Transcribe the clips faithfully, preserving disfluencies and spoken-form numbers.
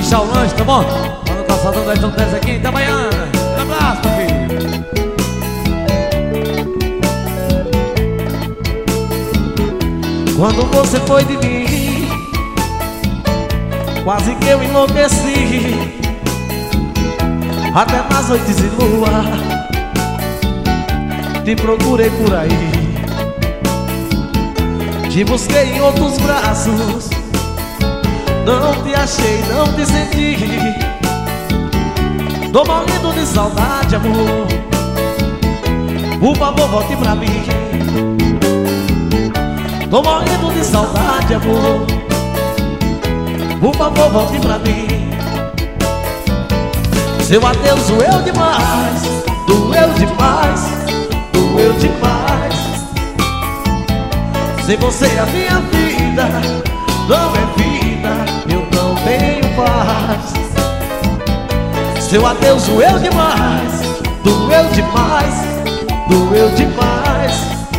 Guinchar o lanche, tá bom? Lá no calçadão da João dez aqui em Itabaiana. Um abraço, meu filho. Quando você foi de mim, quase que eu enlouqueci. Até nas noites de lua te procurei por aí. Te busquei em outros braços, não te achei, não te senti. Tô morrendo de saudade, amor. Por favor, volte pra mim. Tô morrendo de saudade, amor. Por favor, volte pra mim. Seu adeus doeu demais, doeu demais, doeu demais. Sem você a minha vida não é vida, eu não tenho paz. Seu adeus doeu demais, doeu demais, doeu demais.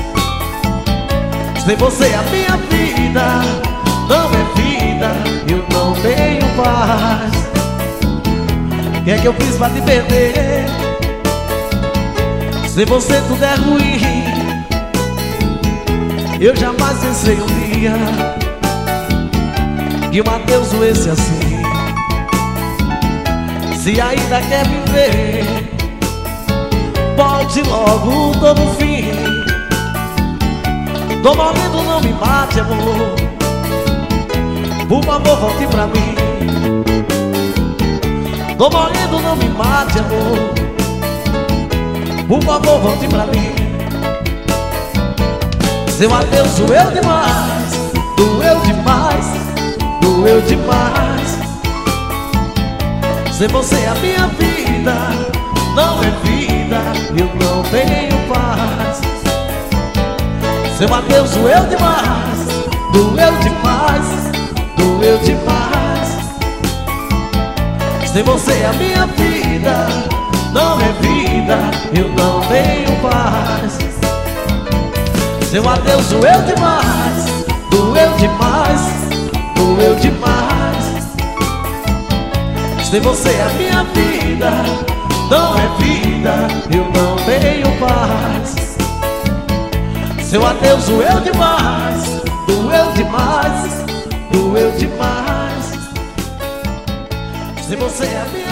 Sem você a minha vida não é vida, eu não tenho paz. O que é que eu fiz pra te perder? Sem você tudo é ruim. Eu jamais pensei um dia que o adeus doesse assim. Se ainda quer viver, volte logo, tô no fim. Tô morrendo, não me mate, amor. Por favor, volte pra mim. Tô morrendo, não me mate, amor. Por favor, volte pra mim. Seu adeus doeu demais, doeu demais, doeu demais. Sem você a minha vida não é vida, eu não tenho paz. Seu adeus doeu demais, doeu demais, doeu demais. Sem você a minha vida não é vida, eu não tenho paz. Seu adeus doeu demais, doeu demais, doeu demais. Sem você a minha vida não é vida, eu não tenho paz. Seu adeus doeu demais, doeu demais, doeu demais. Se você é minha